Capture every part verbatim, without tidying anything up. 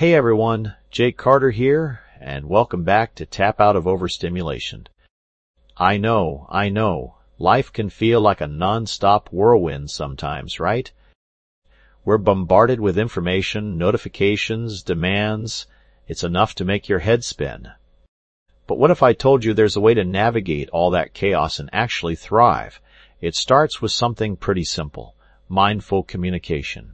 Hey everyone, Jake Carter here, and welcome back to Tap Out of Overstimulation. I know, I know, life can feel like a non-stop whirlwind sometimes, right? We're bombarded with information, notifications, demands. It's enough to make your head spin. But what if I told you there's a way to navigate all that chaos and actually thrive? It starts with something pretty simple: mindful communication.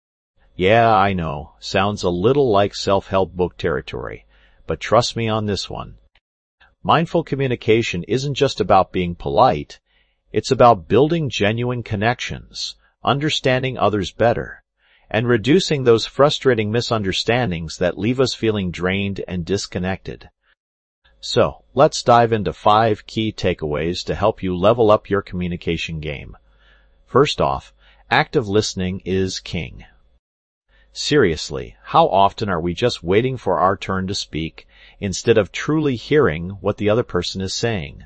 Yeah, I know, sounds a little like self-help book territory, but trust me on this one. Mindful communication isn't just about being polite, it's about building genuine connections, understanding others better, and reducing those frustrating misunderstandings that leave us feeling drained and disconnected. So, let's dive into five key takeaways to help you level up your communication game. First off, active listening is king. Seriously, how often are we just waiting for our turn to speak instead of truly hearing what the other person is saying?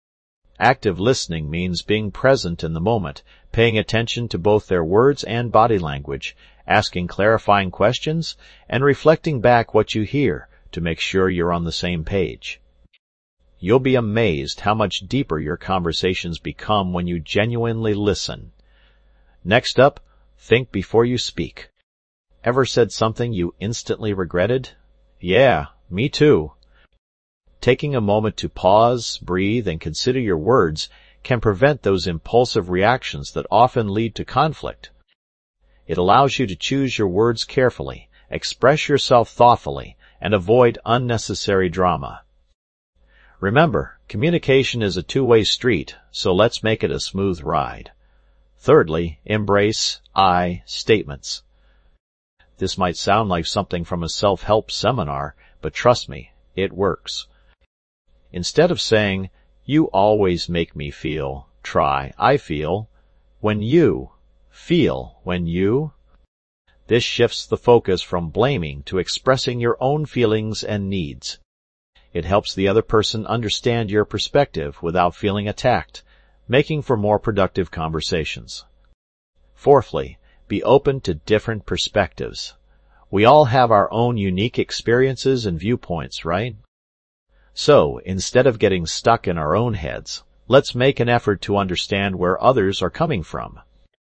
Active listening means being present in the moment, paying attention to both their words and body language, asking clarifying questions, and reflecting back what you hear to make sure you're on the same page. You'll be amazed how much deeper your conversations become when you genuinely listen. Next up, think before you speak. Ever said something you instantly regretted? Yeah, me too. Taking a moment to pause, breathe, and consider your words can prevent those impulsive reactions that often lead to conflict. It allows you to choose your words carefully, express yourself thoughtfully, and avoid unnecessary drama. Remember, communication is a two-way street, so let's make it a smooth ride. Thirdly, embrace I statements. This might sound like something from a self-help seminar, but trust me, it works. Instead of saying, "You always make me feel," try, "I feel when you feel when you." This shifts the focus from blaming to expressing your own feelings and needs. It helps the other person understand your perspective without feeling attacked, making for more productive conversations. Fourthly, be open to different perspectives. We all have our own unique experiences and viewpoints, right? So, instead of getting stuck in our own heads, let's make an effort to understand where others are coming from.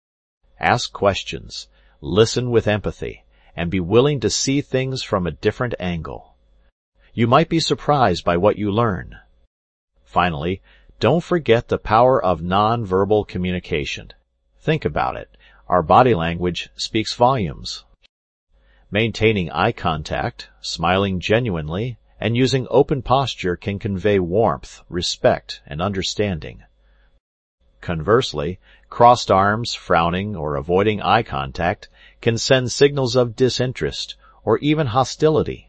Ask questions, listen with empathy, and be willing to see things from a different angle. You might be surprised by what you learn. Finally, don't forget the power of nonverbal communication. Think about it. Our body language speaks volumes. Maintaining eye contact, smiling genuinely, and using open posture can convey warmth, respect, and understanding. Conversely, crossed arms, frowning, or avoiding eye contact can send signals of disinterest or even hostility.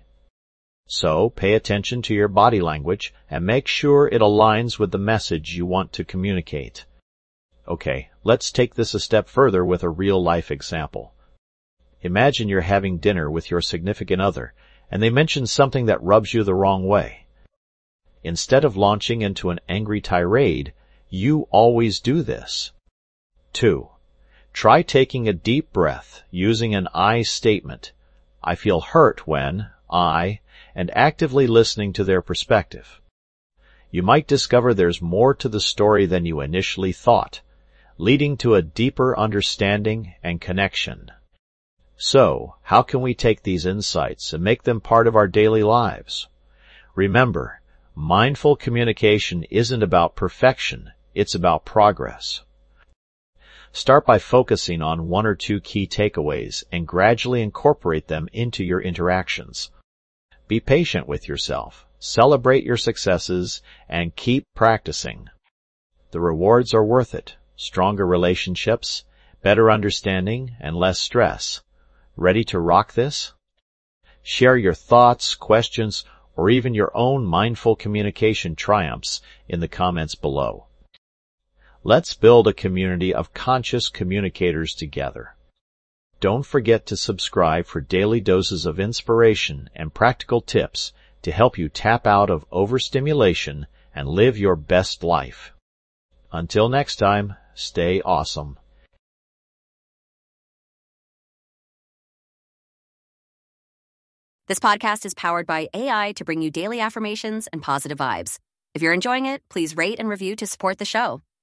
So, pay attention to your body language and make sure it aligns with the message you want to communicate. Okay, let's take this a step further with a real-life example. Imagine you're having dinner with your significant other, and they mention something that rubs you the wrong way. Instead of launching into an angry tirade, you always do this. Two, try taking a deep breath using an I statement. I feel hurt when, I, and actively listening to their perspective. You might discover there's more to the story than you initially thought, leading to a deeper understanding and connection. So, how can we take these insights and make them part of our daily lives? Remember, mindful communication isn't about perfection, it's about progress. Start by focusing on one or two key takeaways and gradually incorporate them into your interactions. Be patient with yourself, celebrate your successes, and keep practicing. The rewards are worth it. Stronger relationships, better understanding, and less stress. Ready to rock this? Share your thoughts, questions, or even your own mindful communication triumphs in the comments below. Let's build a community of conscious communicators together. Don't forget to subscribe for daily doses of inspiration and practical tips to help you tap out of overstimulation and live your best life. Until next time, stay awesome. This podcast is powered by A I to bring you daily affirmations and positive vibes. If you're enjoying it, please rate and review to support the show.